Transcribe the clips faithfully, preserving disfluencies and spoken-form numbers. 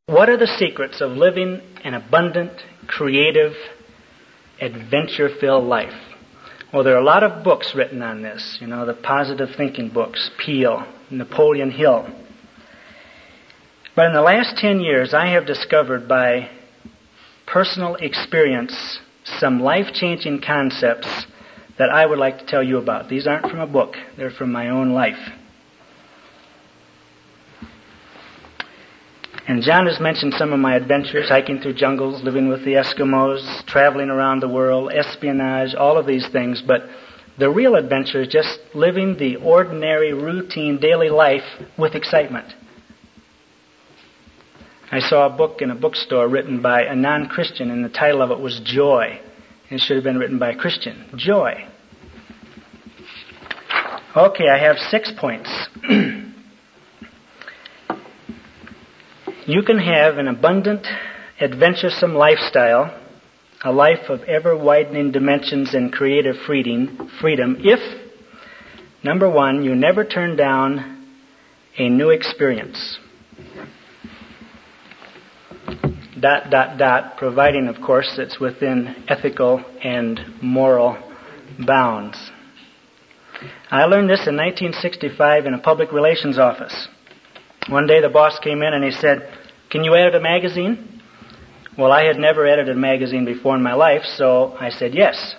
What are the secrets of living an abundant, creative, adventure-filled life? Well, there are a lot of books written on this. You know, the positive thinking books, Peale, Napoleon Hill. But in the last ten years, I have discovered by personal experience some life-changing concepts that I would like to tell you about. These aren't from a book. They're from my own life. And John has mentioned some of my adventures, hiking through jungles, living with the Eskimos, traveling around the world, espionage, all of these things. But the real adventure is just living the ordinary, routine, daily life with excitement. I saw a book in a bookstore written by a non-Christian, and the title of it was Joy. It should have been written by a Christian. Joy. Okay, I have six points. You can have an abundant, adventuresome lifestyle, a life of ever-widening dimensions and creative freedom, freedom if, number one, you never turn down a new experience. Dot, dot, dot, providing, of course, it's within ethical and moral bounds. I learned this in nineteen sixty-five in a public relations office. One day the boss came in and he said, "Can you edit a magazine?" Well, I had never edited a magazine before in my life, so I said yes.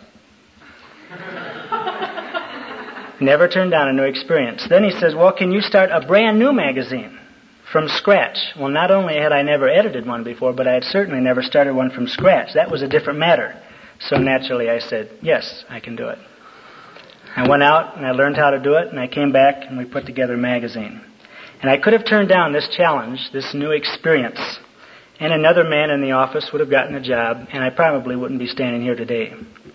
Never turned down a new experience. Then he says, "Well, can you start a brand new magazine from scratch?" Well, not only had I never edited one before, but I had certainly never started one from scratch. That was a different matter. So naturally I said, yes, I can do it. I went out and I learned how to do it, and I came back and we put together a magazine. And I could have turned down this challenge, this new experience, and another man in the office would have gotten the job, and I probably wouldn't be standing here today.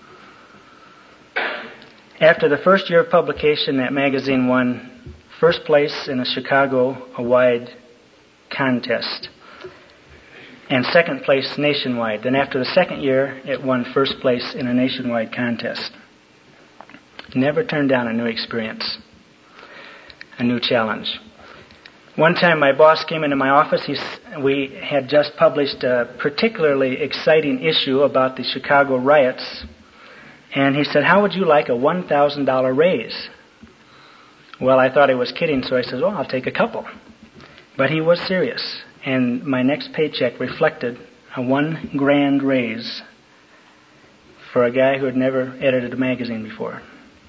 After the first year of publication, that magazine won first place in a Chicago-wide contest, and second place nationwide. Then after the second year, it won first place in a nationwide contest. Never turned down a new experience, a new challenge. One time my boss came into my office. He, we had just published a particularly exciting issue about the Chicago riots. And he said, "How would you like a one thousand dollars raise?" Well, I thought he was kidding, so I said, "Well, I'll take a couple." But he was serious. And my next paycheck reflected a one grand raise for a guy who had never edited a magazine before.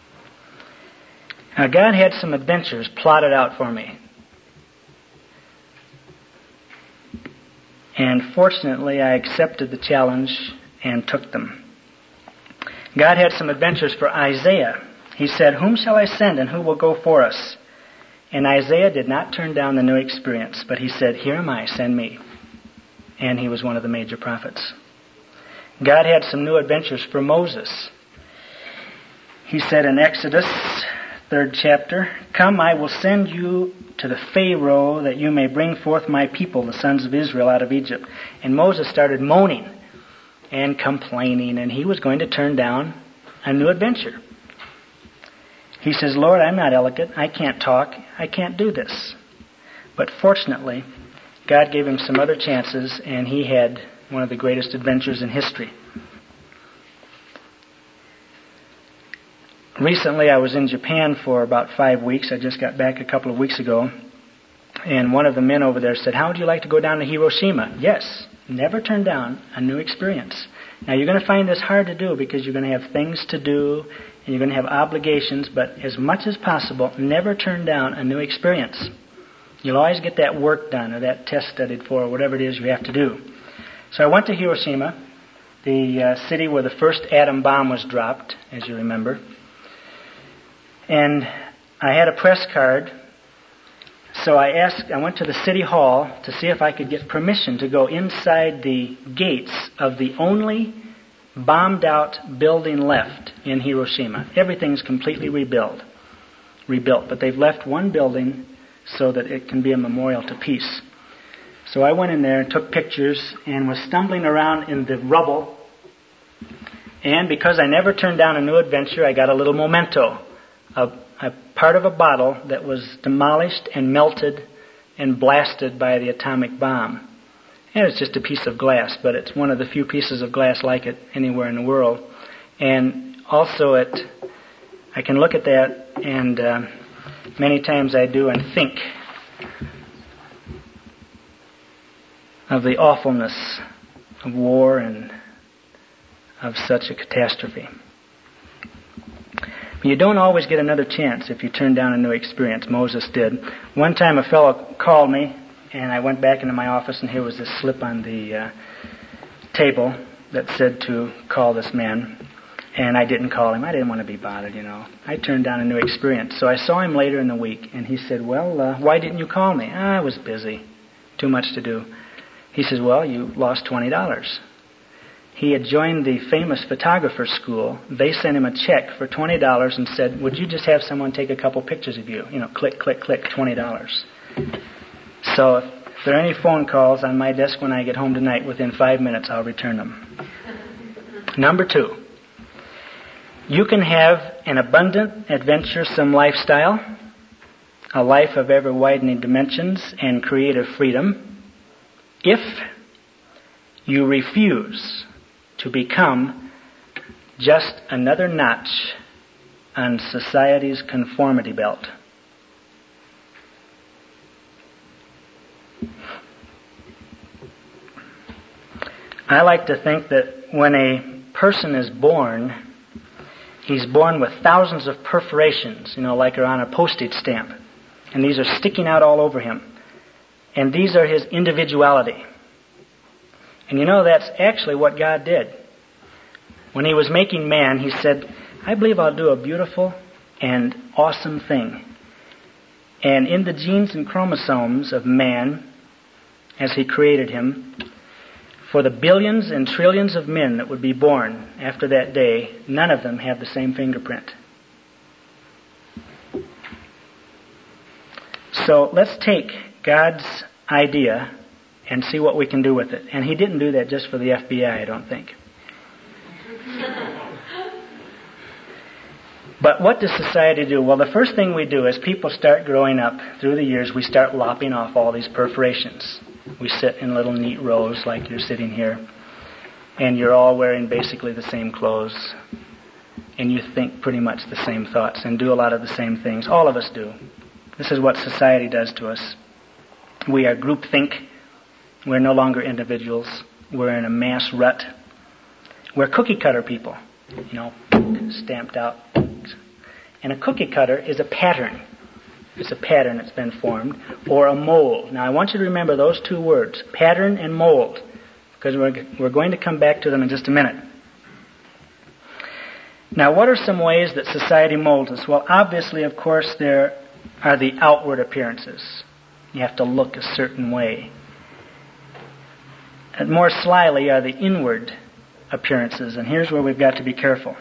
Now, God had some adventures plotted out for me. And fortunately, I accepted the challenge and took them. God had some adventures for Isaiah. He said, "Whom shall I send, and who will go for us?" And Isaiah did not turn down the new experience, but he said, "Here am I, send me." And he was one of the major prophets. God had some new adventures for Moses. He said in Exodus, third chapter, "Come, I will send you to the Pharaoh that you may bring forth my people, the sons of Israel, out of Egypt." And Moses started moaning and complaining, and he was going to turn down a new adventure. He says, "Lord, I'm not eloquent. I can't talk. I can't do this." But fortunately, God gave him some other chances, and he had one of the greatest adventures in history. Recently, I was in Japan for about five weeks. I just got back a couple of weeks ago. And one of the men over there said, "How would you like to go down to Hiroshima?" Yes, never turn down a new experience. Now, you're going to find this hard to do because you're going to have things to do and you're going to have obligations, but as much as possible, never turn down a new experience. You'll always get that work done or that test studied for or whatever it is you have to do. So I went to Hiroshima, the uh, city where the first atom bomb was dropped, as you remember. And I had a press card, so I asked, I went to the city hall to see if I could get permission to go inside the gates of the only bombed out building left in Hiroshima. Everything's completely rebuilt, rebuilt, but they've left one building so that it can be a memorial to peace. So I went in there and took pictures and was stumbling around in the rubble. And because I never turned down a new adventure, I got a little memento. A, a part of a bottle that was demolished and melted and blasted by the atomic bomb. And it's just a piece of glass, but it's one of the few pieces of glass like it anywhere in the world. And also it, I can look at that, and uh, many times I do, and think of the awfulness of war and of such a catastrophe. You don't always get another chance if you turn down a new experience. Moses did. One time a fellow called me, and I went back into my office, and here was this slip on the uh, table that said to call this man. And I didn't call him. I didn't want to be bothered, you know. I turned down a new experience. So I saw him later in the week, and he said, well, uh, why didn't you call me? Ah, I was busy. Too much to do. He says, well, you lost twenty dollars. He had joined the famous photographer school. They sent him a check for twenty dollars and said, would you just have someone take a couple pictures of you? You know, click, click, click, twenty dollars. So if there are any phone calls on my desk when I get home tonight, within five minutes I'll return them. Number two, you can have an abundant, adventuresome lifestyle, a life of ever-widening dimensions and creative freedom, if you refuse to become just another notch on society's conformity belt. I like to think that when a person is born, he's born with thousands of perforations, you know, like are on a postage stamp. And these are sticking out all over him. And these are his individuality. And you know, that's actually what God did. When He was making man, He said, I believe I'll do a beautiful and awesome thing. And in the genes and chromosomes of man, as He created him, for the billions and trillions of men that would be born after that day, none of them have the same fingerprint. So let's take God's idea and see what we can do with it. And He didn't do that just for the F B I, I don't think. But what does society do? Well, the first thing we do as people start growing up through the years, we start lopping off all these perforations. We sit in little neat rows like you're sitting here. And you're all wearing basically the same clothes. And you think pretty much the same thoughts and do a lot of the same things. All of us do. This is what society does to us. We are groupthink. We're no longer individuals. We're in a mass rut. We're cookie cutter people. You know, stamped out. And a cookie cutter is a pattern. It's a pattern that's been formed. Or a mold. Now I want you to remember those two words, pattern and mold, because we're, we're going to come back to them in just a minute. Now what are some ways that society molds us? Well, obviously, of course, there are the outward appearances. You have to look a certain way. And more slyly are the inward appearances. And here's where we've got to be careful.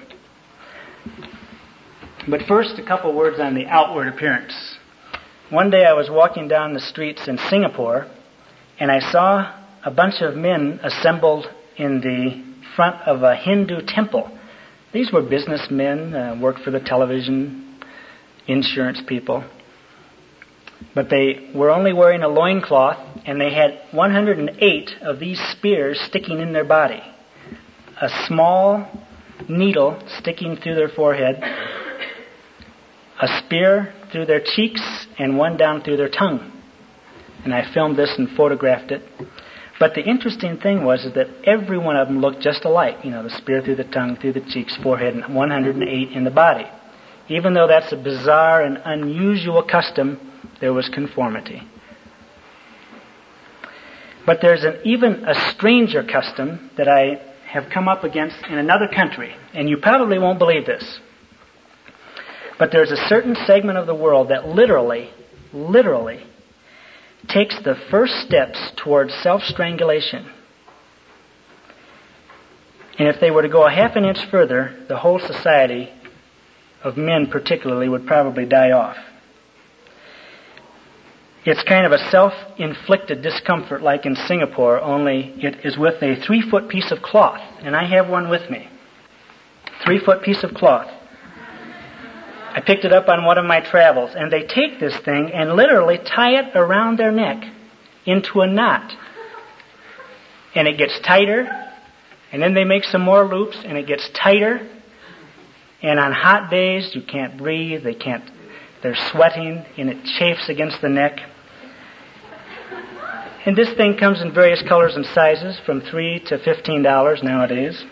But first, a couple words on the outward appearance. One day I was walking down the streets in Singapore, and I saw a bunch of men assembled in the front of a Hindu temple. These were businessmen, uh, worked for the television, insurance people. But they were only wearing a loincloth, and they had one hundred eight of these spears sticking in their body. A small needle sticking through their forehead, a spear through their cheeks, and one down through their tongue. And I filmed this and photographed it. But the interesting thing was is that every one of them looked just alike. You know, the spear through the tongue, through the cheeks, forehead, and one hundred eight in the body. Even though that's a bizarre and unusual custom, there was conformity. But there's an even a stranger custom that I have come up against in another country. And you probably won't believe this. But there's a certain segment of the world that literally, literally takes the first steps towards self-strangulation. And if they were to go a half an inch further, the whole society of men particularly would probably die off. It's kind of a self-inflicted discomfort like in Singapore, only it is with a three-foot piece of cloth. And I have one with me. Three-foot piece of cloth. I picked it up on one of my travels, and they take this thing and literally tie it around their neck into a knot. and it gets tighter, and then they make some more loops, and it gets tighter, and on hot days you can't breathe, they can't, they're sweating, and it chafes against the neck. And this thing comes in various colors and sizes, from three to fifteen dollars nowadays.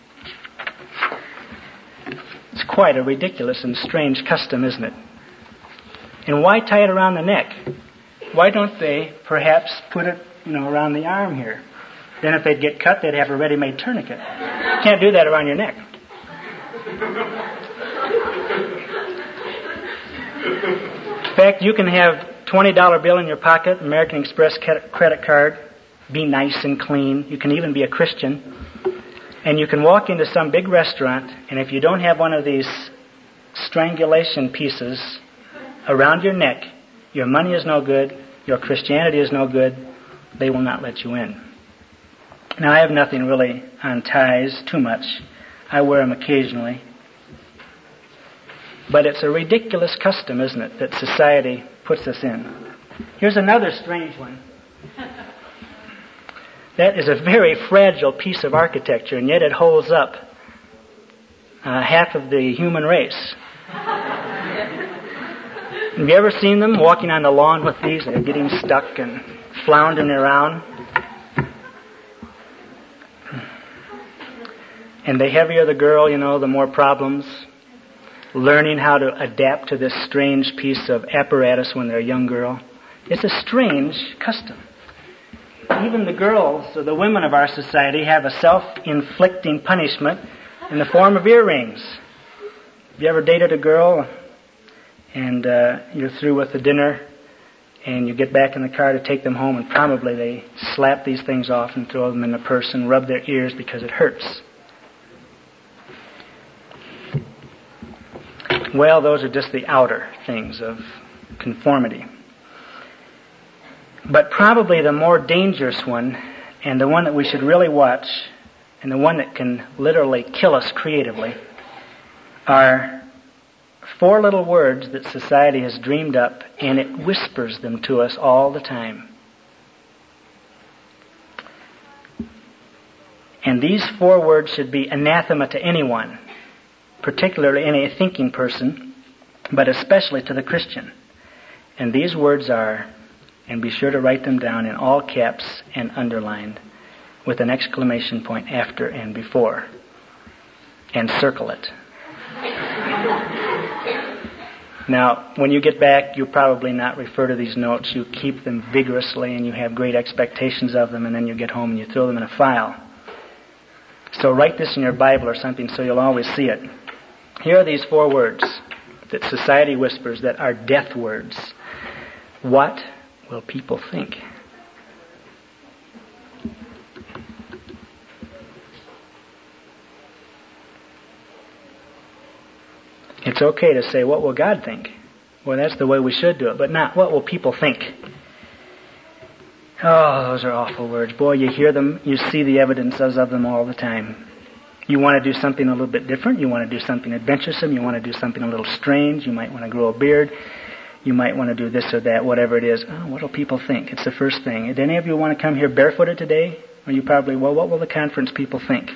It's quite a ridiculous and strange custom, isn't it? And why tie it around the neck? Why don't they perhaps put it, you know, around the arm here? Then if they'd get cut, they'd have a ready-made tourniquet. You can't do that around your neck. In fact, you can have twenty dollar bill in your pocket, American Express credit card, be nice and clean. You can even be a Christian. And you can walk into some big restaurant, and if you don't have one of these strangulation pieces around your neck, your money is no good, your Christianity is no good, they will not let you in. Now, I have nothing really on ties too much. I wear them occasionally. But it's a ridiculous custom, isn't it, that society puts us in. Here's another strange one. That is a very fragile piece of architecture, and yet it holds up uh, half of the human race. Have you ever seen them walking on the lawn with these? They're getting stuck and floundering around. And the heavier the girl, you know, the more problems. Learning how to adapt to this strange piece of apparatus when they're a young girl. It's a strange custom. Even the girls, or the women of our society, have a self-inflicting punishment in the form of earrings. Have you ever dated a girl and uh, you're through with the dinner and you get back in the car to take them home, and probably they slap these things off and throw them in the purse and rub their ears because it hurts? Well, those are just the outer things of conformity. But probably the more dangerous one, and the one that we should really watch, and the one that can literally kill us creatively, are four little words that society has dreamed up, and it whispers them to us all the time. And these four words should be anathema to anyone, particularly any thinking person, but especially to the Christian. And these words are, and be sure to write them down in all caps and underlined with an exclamation point after and before, and circle it. Now, when you get back, you'll probably not refer to these notes. You keep them vigorously and you have great expectations of them, and then you get home and you throw them in a file. So write this in your Bible or something so you'll always see it. Here are these four words that society whispers that are death words. What will people think? It's okay to say, what will God think? Well, that's the way we should do it, but not, what will people think? Oh, those are awful words. Boy, you hear them, you see the evidences of them all the time. You want to do something a little bit different, you want to do something adventuresome, you want to do something a little strange, you might want to grow a beard, you might want to do this or that, whatever it is. Oh, what will people think? It's the first thing. Did any of you want to come here barefooted today? Or you probably, well, what will the conference people think?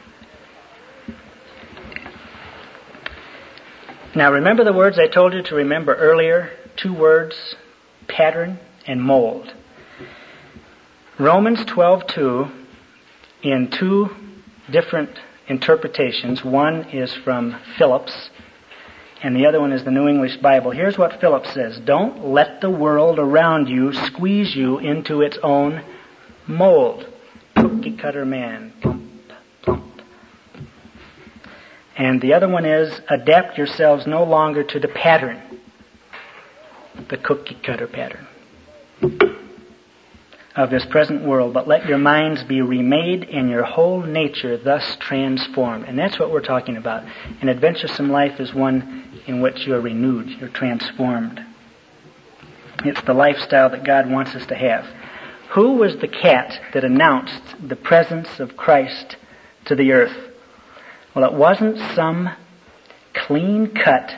Now remember the words I told you to remember earlier. Two words, pattern and mold. Romans twelve two, in two different interpretations. One is from Phillips, and the other one is the New English Bible. Here's what Phillips says. Don't let the world around you squeeze you into its own mold. Cookie cutter man. Plump, plump. And the other one is, adapt yourselves no longer to the pattern, the cookie cutter pattern of this present world, but let your minds be remade and your whole nature thus transformed. And that's what we're talking about. An adventuresome life is one in which you're renewed, you're transformed. It's the lifestyle that God wants us to have. Who was the cat that announced the presence of Christ to the earth? Well, it wasn't some clean-cut,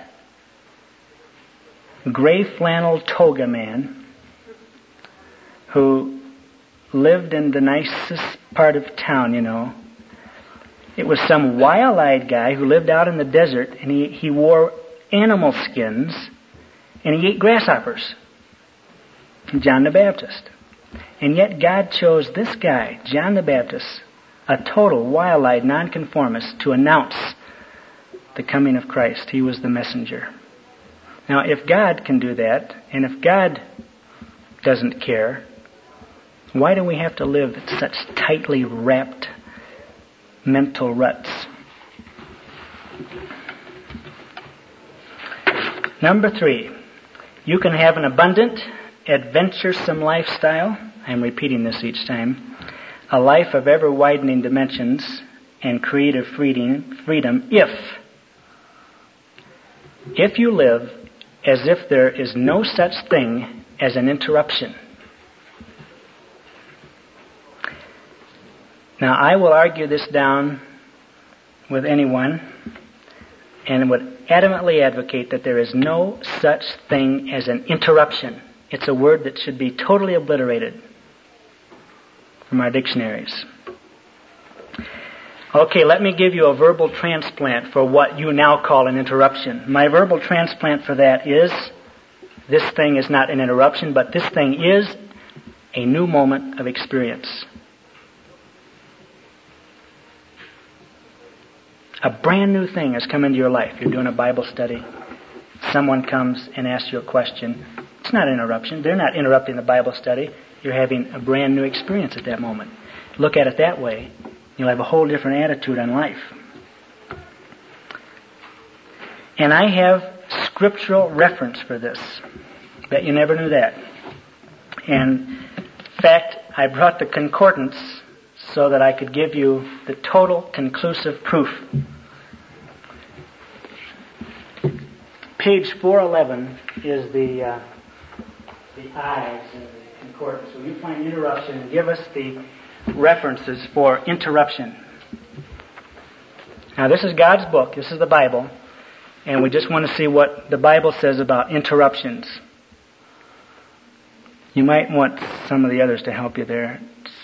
gray flannel toga man who lived in the nicest part of town, you know. It was some wild-eyed guy who lived out in the desert, and he, he wore animal skins, and he ate grasshoppers. John the Baptist. And yet God chose this guy, John the Baptist, a total wild-eyed nonconformist, to announce the coming of Christ. He was the messenger. Now, if God can do that, and if God doesn't care, why do we have to live in such tightly wrapped mental ruts? Number three, you can have an abundant, adventuresome lifestyle. I'm repeating this each time. A life of ever-widening dimensions and creative freedom, freedom if, if you live as if there is no such thing as an interruption. Now, I will argue this down with anyone and would adamantly advocate that there is no such thing as an interruption. It's a word that should be totally obliterated from our dictionaries. Okay, let me give you a verbal transplant for what you now call an interruption. My verbal transplant for that is, this thing is not an interruption, but this thing is a new moment of experience. A brand new thing has come into your life. You're doing a Bible study. Someone comes and asks you a question. It's not an interruption. They're not interrupting the Bible study. You're having a brand new experience at that moment. Look at it that way. You'll have a whole different attitude on life. And I have scriptural reference for this. Bet you never knew that. And in fact, I brought the concordance so that I could give you the total conclusive proof. Page four eleven is the uh, the eyes in the concordance. So you find interruption and give us the references for interruption. Now this is God's book. This is the Bible. And we just want to see what the Bible says about interruptions. You might want some of the others to help you there.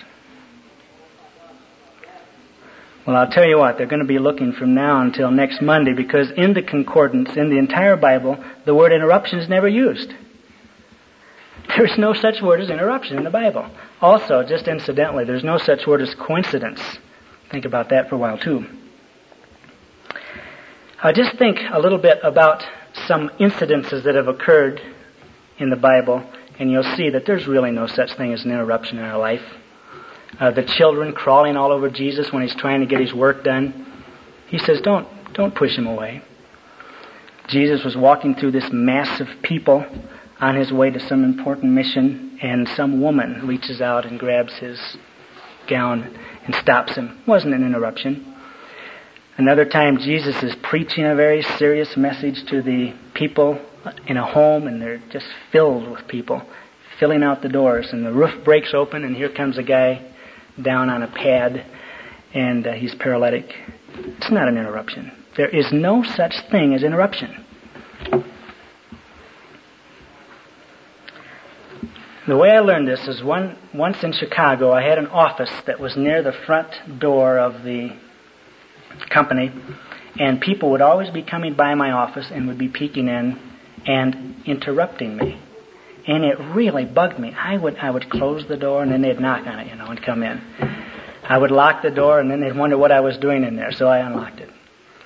Well, I'll tell you what, they're going to be looking from now until next Monday, because in the concordance, in the entire Bible, the word interruption is never used. There's no such word as interruption in the Bible. Also, just incidentally, there's no such word as coincidence. Think about that for a while, too. Uh, just think a little bit about some incidences that have occurred in the Bible, and you'll see that there's really no such thing as an interruption in our life. Uh, the children crawling all over Jesus when he's trying to get his work done. He says, don't, don't push him away. Jesus was walking through this mass of people on his way to some important mission, and some woman reaches out and grabs his gown and stops him. It wasn't an interruption. Another time, Jesus is preaching a very serious message to the people in a home, and they're just filled with people, filling out the doors, and the roof breaks open, and here comes a guy down on a pad, and uh, he's paralytic. It's not an interruption. There is no such thing as interruption. The way I learned this is one, once in Chicago, I had an office that was near the front door of the company, and people would always be coming by my office and would be peeking in and interrupting me. And it really bugged me. I would I would close the door, and then they'd knock on it, you know, and come in. I would lock the door, and then they'd wonder what I was doing in there, so I unlocked it.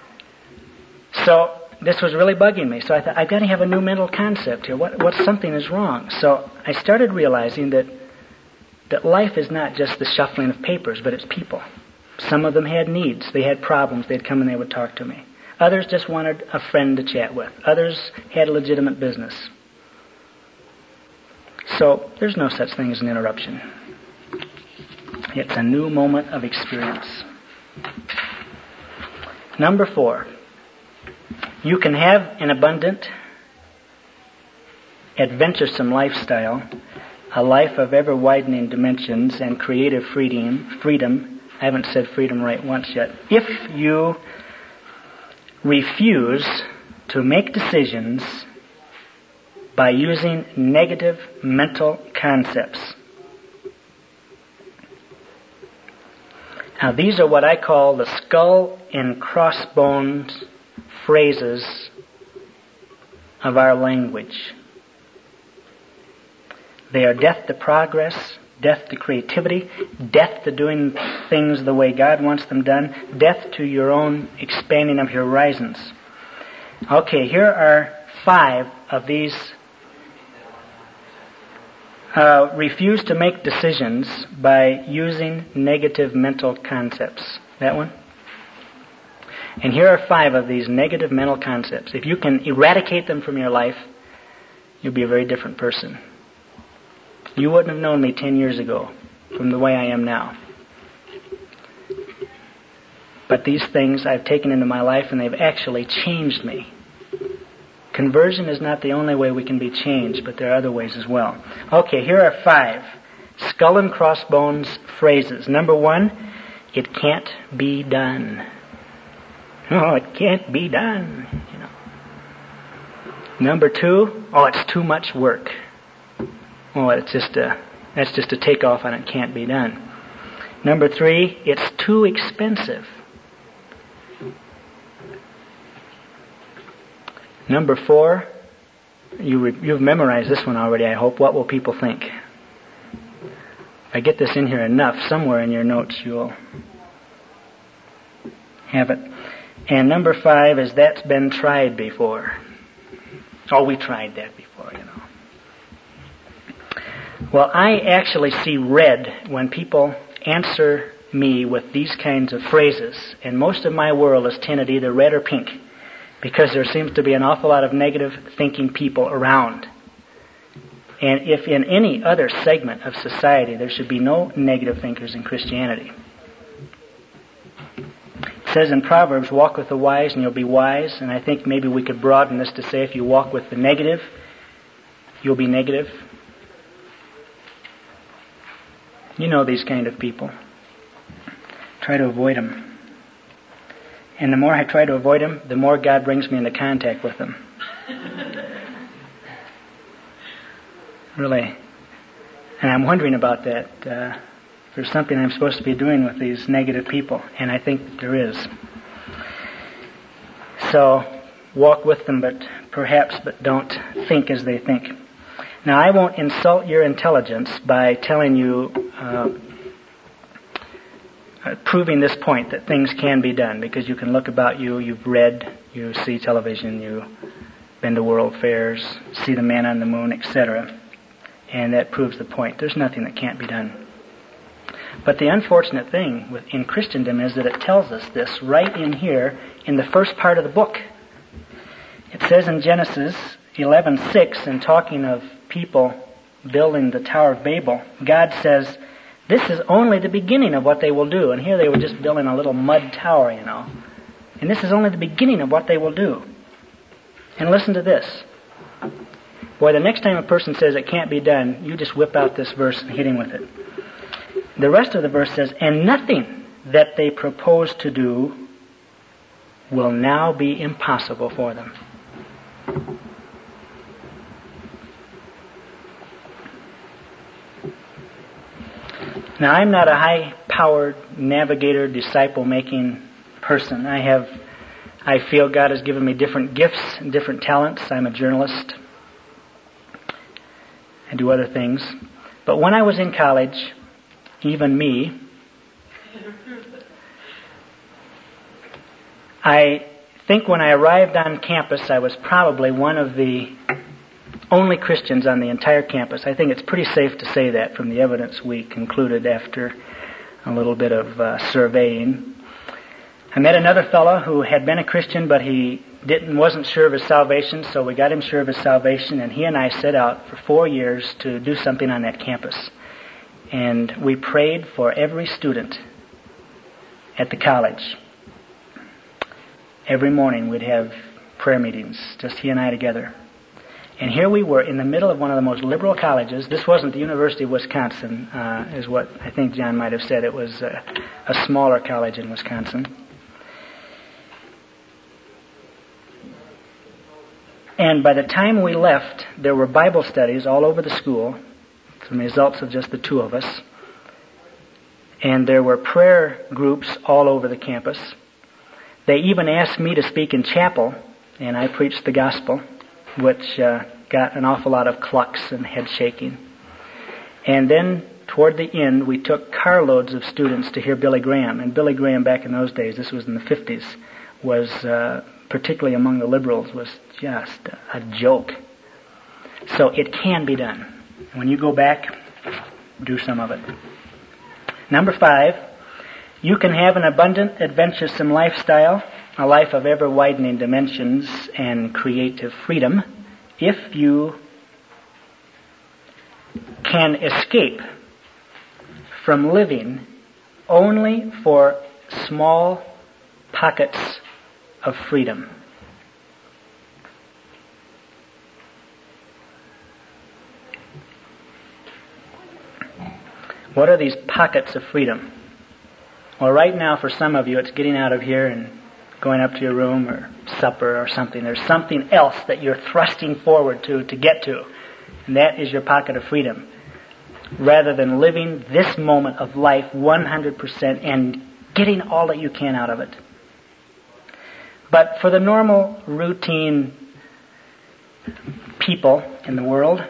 So this was really bugging me. So I thought, I've got to have a new mental concept here. What what something is wrong. So I started realizing that that life is not just the shuffling of papers, but it's people. Some of them had needs. They had problems. They'd come and they would talk to me. Others just wanted a friend to chat with. Others had a legitimate business. So there's no such thing as an interruption. It's a new moment of experience. Number four, you can have an abundant, adventuresome lifestyle, a life of ever-widening dimensions and creative freedom. Freedom. I haven't said freedom right once yet. If you refuse to make decisions by using negative mental concepts. Now, these are what I call the skull and crossbones phrases of our language. They are death to progress, death to creativity, death to doing things the way God wants them done, death to your own expanding of your horizons. Okay, here are five of these. Uh, refuse to make decisions by using negative mental concepts. That one? And here are five of these negative mental concepts. If you can eradicate them from your life, you'll be a very different person. You wouldn't have known me ten years ago from the way I am now. But these things I've taken into my life and they've actually changed me. Conversion is not the only way we can be changed, but there are other ways as well. Okay, here are five skull and crossbones phrases. Number one, it can't be done. Oh, it can't be done. You know. Number two, oh, it's too much work. Oh, it's just a, that's just a takeoff on it can't be done. Number three, it's too expensive. Number four, you re, you've memorized this one already, I hope. What will people think? If I get this in here enough, somewhere in your notes you'll have it. And number five is that's been tried before. Oh, we tried that before, you know. Well, I actually see red when people answer me with these kinds of phrases. And most of my world is tinted either red or pink, because there seems to be an awful lot of negative thinking people around. And if in any other segment of society there should be no negative thinkers in Christianity. It says in Proverbs, walk with the wise and you'll be wise. And I think maybe we could broaden this to say if you walk with the negative, you'll be negative. You know these kind of people. Try to avoid them. And the more I try to avoid them, the more God brings me into contact with them. Really. And I'm wondering about that. Uh, there's something I'm supposed to be doing with these negative people. And I think there is. So, walk with them, but perhaps, but don't think as they think. Now, I won't insult your intelligence by telling you... Uh, Uh, proving this point that things can be done, because you can look about you, you've read, you see television, you've been to world fairs, see the man on the moon, et cetera. And that proves the point. There's nothing that can't be done. But the unfortunate thing with, in Christendom is that it tells us this right in here in the first part of the book. It says in Genesis eleven six, in talking of people building the Tower of Babel, God says, this is only the beginning of what they will do. And here they were just building a little mud tower, you know. And this is only the beginning of what they will do. And listen to this. Boy, the next time a person says it can't be done, you just whip out this verse and hit him with it. The rest of the verse says, and nothing that they propose to do will now be impossible for them. Now, I'm not a high-powered navigator, disciple-making person. I have, I feel God has given me different gifts and different talents. I'm a journalist. I do other things. But when I was in college, even me, I think when I arrived on campus, I was probably one of the only Christians on the entire campus. I think it's pretty safe to say that from the evidence we concluded after a little bit of uh, surveying. I met another fellow who had been a Christian, but he didn't wasn't sure of his salvation, so we got him sure of his salvation, and he and I set out for four years to do something on that campus. And we prayed for every student at the college. Every morning we'd have prayer meetings, just he and I together. And here we were in the middle of one of the most liberal colleges. This wasn't the University of Wisconsin, uh, is what I think John might have said. It was uh, a smaller college in Wisconsin. And by the time we left, there were Bible studies all over the school, some results of just the two of us. And there were prayer groups all over the campus. They even asked me to speak in chapel, and I preached the gospel, which uh, got an awful lot of clucks and head shaking. And then toward the end, we took carloads of students to hear Billy Graham. And Billy Graham, back in those days, this was in the fifties, was, uh, particularly among the liberals, was just a joke. So it can be done. When you go back, do some of it. Number five, you can have an abundant, adventuresome lifestyle, a life of ever-widening dimensions and creative freedom, if you can escape from living only for small pockets of freedom. What are these pockets of freedom? Well, right now for some of you it's getting out of here and going up to your room or supper or something. There's something else that you're thrusting forward to to get to. And that is your pocket of freedom. Rather than living this moment of life one hundred percent and getting all that you can out of it. But for the normal, routine people in the world,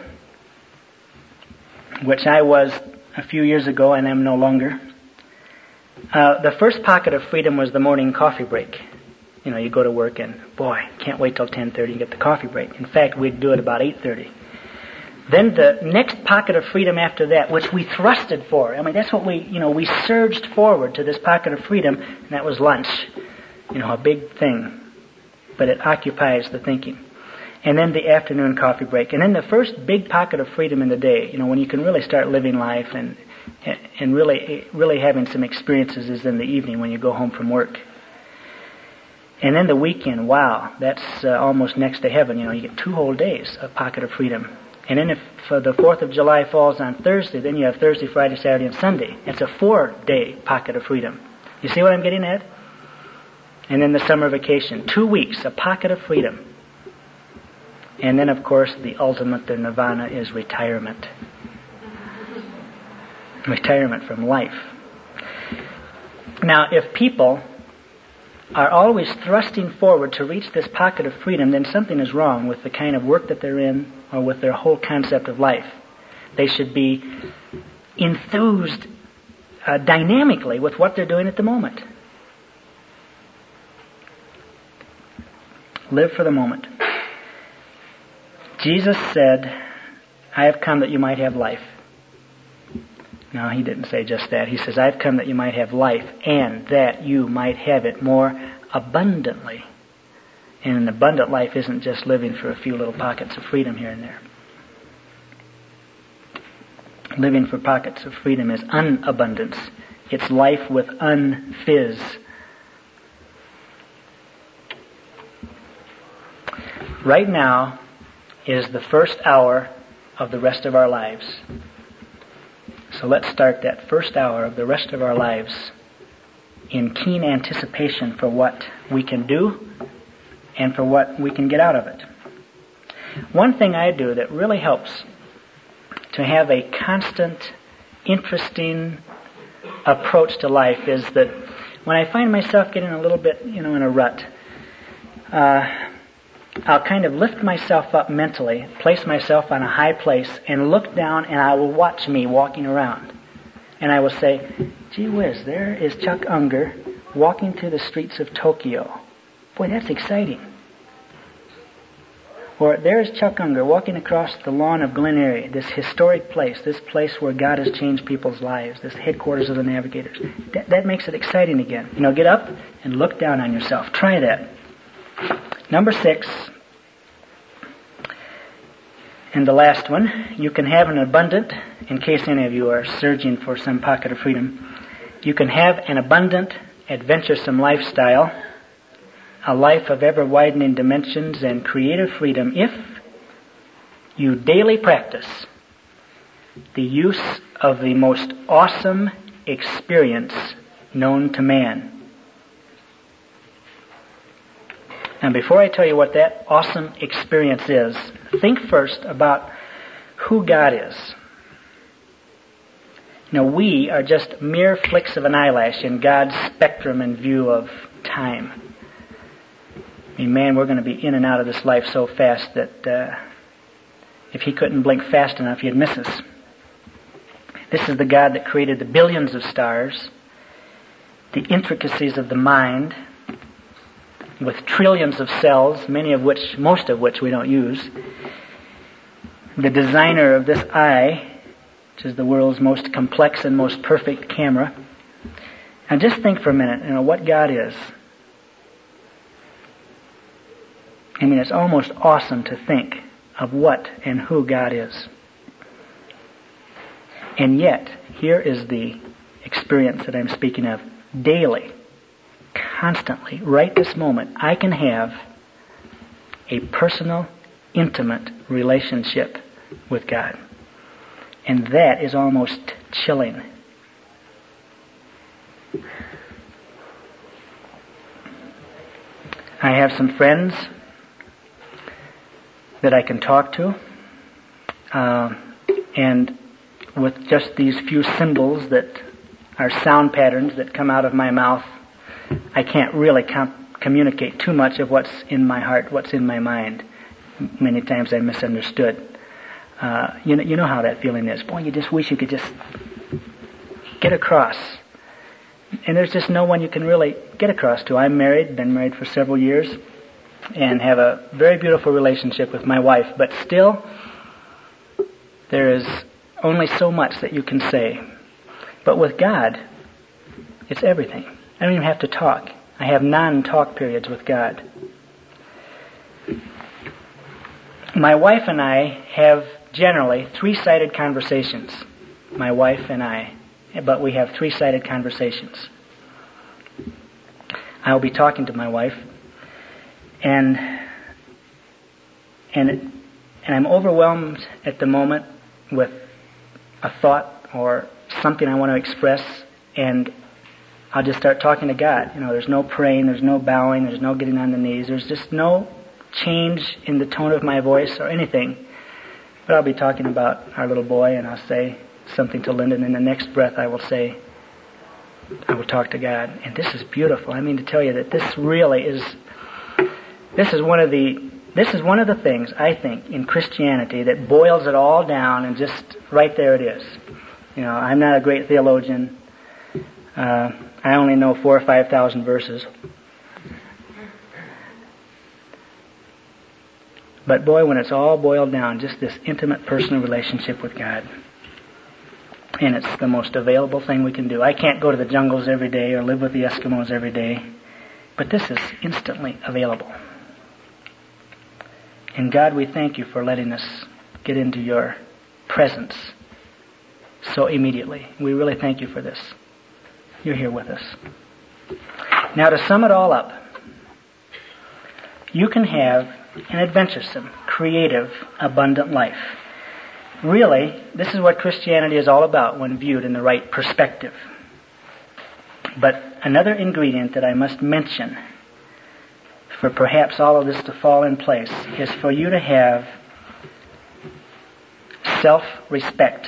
which I was a few years ago and am no longer, uh, the first pocket of freedom was the morning coffee break. You know, you go to work and, boy, can't wait till ten thirty to get the coffee break. In fact, we'd do it about eight thirty. Then the next pocket of freedom after that, which we thrusted for, I mean, that's what we, you know, we surged forward to this pocket of freedom, and that was lunch. You know, a big thing. But it occupies the thinking. And then the afternoon coffee break. And then the first big pocket of freedom in the day, you know, when you can really start living life and and really really having some experiences, is in the evening when you go home from work. And then the weekend, wow, that's uh, almost next to heaven. You know, you get two whole days of pocket of freedom. And then if uh, the fourth of July falls on Thursday, then you have Thursday, Friday, Saturday, and Sunday. It's a four-day pocket of freedom. You see what I'm getting at? And then the summer vacation. Two weeks, a pocket of freedom. And then, of course, the ultimate, the nirvana, is retirement. Retirement from life. Now, if people are always thrusting forward to reach this pocket of freedom, then something is wrong with the kind of work that they're in or with their whole concept of life. They should be enthused uh, dynamically with what they're doing at the moment. Live for the moment. Jesus said, I have come that you might have life. No, he didn't say just that. He says, I have come that you might have life, and that you might have it more abundantly. And an abundant life isn't just living for a few little pockets of freedom here and there. Living for pockets of freedom is unabundance. It's life with unfizz. Right now is the first hour of the rest of our lives. So let's start that first hour of the rest of our lives in keen anticipation for what we can do and for what we can get out of it. One thing I do that really helps to have a constant, interesting approach to life is that when I find myself getting a little bit, you know, in a rut, uh, I'll kind of lift myself up mentally, place myself on a high place, and look down, and I will watch me walking around. And I will say, gee whiz, there is Chuck Unger walking through the streets of Tokyo. Boy, that's exciting. Or there's Chuck Unger walking across the lawn of Glen Eyrie, this historic place, this place where God has changed people's lives, this headquarters of the Navigators. That, that makes it exciting again. You know, get up and look down on yourself. Try that. Number six, and the last one, you can have an abundant, in case any of you are searching for some pocket of freedom, you can have an abundant, adventuresome lifestyle, a life of ever-widening dimensions and creative freedom if you daily practice the use of the most awesome experience known to man. And before I tell you what that awesome experience is, think first about who God is. Now, we are just mere flicks of an eyelash in God's spectrum and view of time. I mean, man, we're going to be in and out of this life so fast that uh, if He couldn't blink fast enough, He'd miss us. This is the God that created the billions of stars, the intricacies of the mind, with trillions of cells, many of which, most of which we don't use. The designer of this eye, which is the world's most complex and most perfect camera. And just think for a minute, you know, what God is. I mean, it's almost awesome to think of what and who God is. And yet, here is the experience that I'm speaking of. Daily, constantly, right this moment, I can have a personal, intimate relationship with God. And that is almost chilling. I have some friends that I can talk to, uh, and with just these few symbols that are sound patterns that come out of my mouth, I can't really com- communicate too much of what's in my heart, what's in my mind. Many times I'm misunderstood. Uh, you know, you know how that feeling is. Boy, you just wish you could just get across. And there's just no one you can really get across to. I'm married, been married for several years, and have a very beautiful relationship with my wife. But still, there is only so much that you can say. But with God, it's everything. I don't even have to talk. I have non-talk periods with God. My wife and I have generally three-sided conversations. My wife and I. But we have three-sided conversations. I'll be talking to my wife, and and and I'm overwhelmed at the moment with a thought or something I want to express, and I'll just start talking to God. You know, there's no praying, there's no bowing, there's no getting on the knees, there's just no change in the tone of my voice or anything. But I'll be talking about our little boy, and I'll say something to Lyndon, and the next breath I will say, I will talk to God. And this is beautiful. I mean to tell you that this really is, this is one of the, this is one of the things, I think, in Christianity that boils it all down, and just right there it is. You know, I'm not a great theologian. Uh, I only know four or five thousand verses. But boy, when it's all boiled down, just this intimate personal relationship with God. And it's the most available thing we can do. I can't go to the jungles every day or live with the Eskimos every day. But this is instantly available. And God, we thank you for letting us get into your presence so immediately. We really thank you for this. You're here with us. Now, to sum it all up, you can have an adventuresome, creative, abundant life. Really, this is what Christianity is all about when viewed in the right perspective. But another ingredient that I must mention for perhaps all of this to fall in place is for you to have self-respect.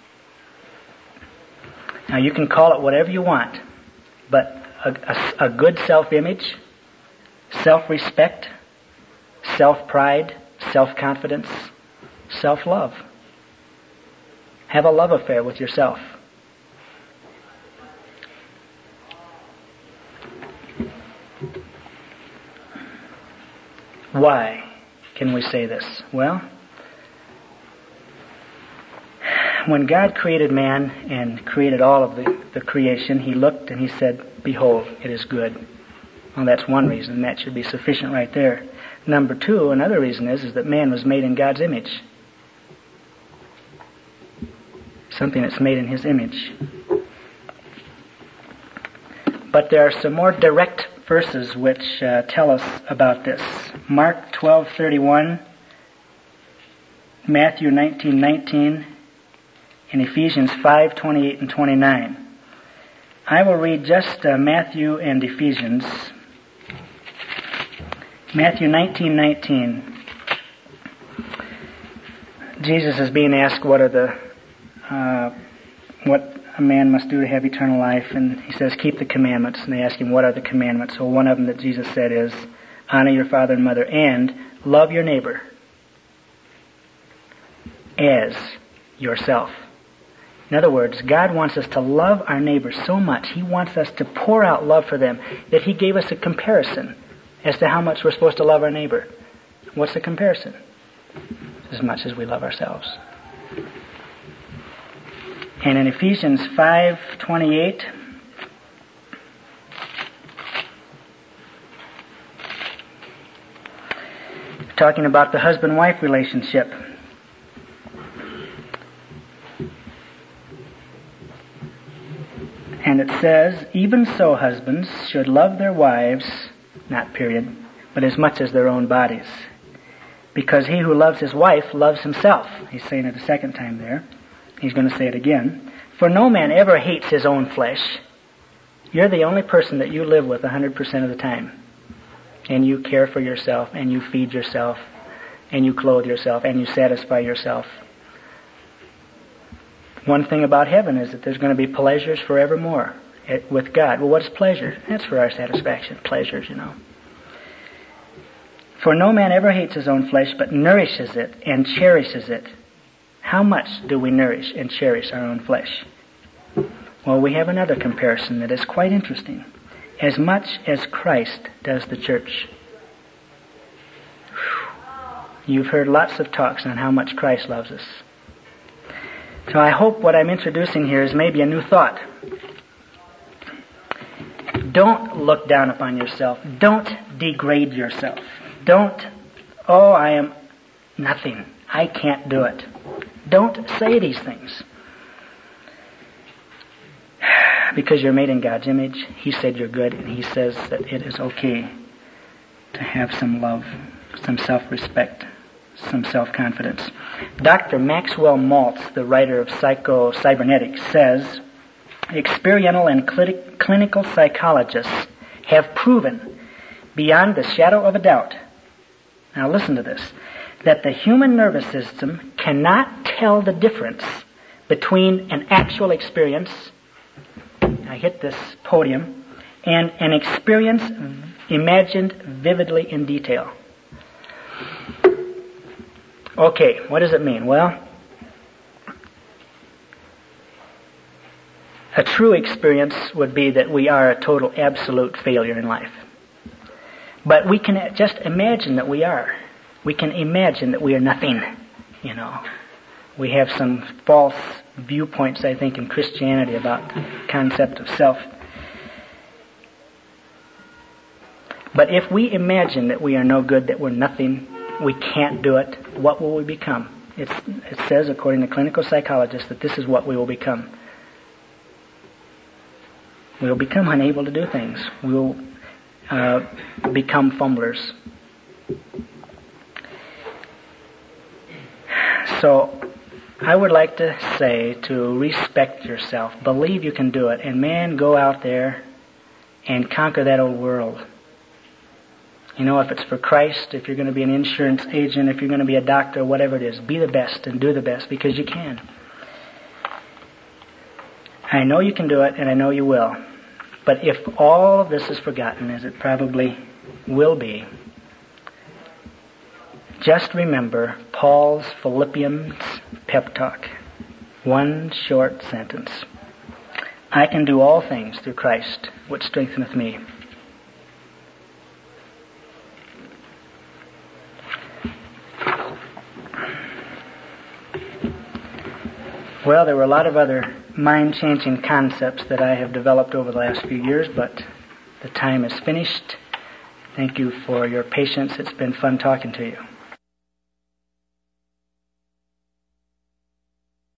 Now, you can call it whatever you want, but a, a, a good self-image, self-respect, self-pride, self-confidence, self-love. Have a love affair with yourself. Why can we say this? Well, when God created man and created all of the, the creation, He looked and He said, "Behold, it is good." Well, that's one reason, and that should be sufficient right there. Number two, another reason is, is that man was made in God's image. Something that's made in His image. But there are some more direct verses which uh, tell us about this. Mark twelve thirty-one, Matthew nineteen nineteen, and Ephesians five twenty-eight and twenty-nine. I will read just uh, Matthew and Ephesians. Matthew nineteen nineteen. Jesus is being asked what are the uh, what a man must do to have eternal life? And he says, keep the commandments. And they ask him, what are the commandments? So one of them that Jesus said is, honor your father and mother and love your neighbor as yourself. In other words, God wants us to love our neighbors so much. He wants us to pour out love for them that He gave us a comparison as to how much we're supposed to love our neighbor. What's the comparison? As much as we love ourselves. And in Ephesians five twenty-eight, talking about the husband-wife relationship. And it says, even so husbands should love their wives, not period, but as much as their own bodies. Because he who loves his wife loves himself. He's saying it a second time there. He's going to say it again. For no man ever hates his own flesh. You're the only person that you live with one hundred percent of the time. And you care for yourself, and you feed yourself, and you clothe yourself, and you satisfy yourself. One thing about heaven is that there's going to be pleasures forevermore with God. Well, what's pleasure? That's for our satisfaction. Pleasures, you know. For no man ever hates his own flesh, but nourishes it and cherishes it. How much do we nourish and cherish our own flesh? Well, we have another comparison that is quite interesting. As much as Christ does the church. You've heard lots of talks on how much Christ loves us. So I hope what I'm introducing here is maybe a new thought. Don't look down upon yourself. Don't degrade yourself. Don't, oh, I am nothing. I can't do it. Don't say these things. Because you're made in God's image. He said you're good, and He says that it is okay to have some love, some self-respect, some self-confidence. Doctor Maxwell Maltz, the writer of Psycho-Cybernetics, says, experiential and cl- clinical psychologists have proven, beyond the shadow of a doubt, now listen to this, that the human nervous system cannot tell the difference between an actual experience, I hit this podium, and an experience imagined vividly in detail. Okay, what does it mean? Well, a true experience would be that we are a total absolute failure in life. But we can just imagine that we are. We can imagine that we are nothing, you know. We have some false viewpoints, I think, in Christianity about the concept of self. But if we imagine that we are no good, that we're nothing, we can't do it, what will we become? It's, it says, according to clinical psychologists, that this is what we will become. We will become unable to do things. We will uh, become fumblers. So, I would like to say to respect yourself. Believe you can do it. And man, go out there and conquer that old world. You know, if it's for Christ, if you're going to be an insurance agent, if you're going to be a doctor, whatever it is, be the best and do the best because you can. I know you can do it and I know you will. But if all of this is forgotten, as it probably will be, just remember Paul's Philippians pep talk. One short sentence. I can do all things through Christ, which strengtheneth me. Well, there were a lot of other mind-changing concepts that I have developed over the last few years, but the time is finished. Thank you for your patience. It's been fun talking to you.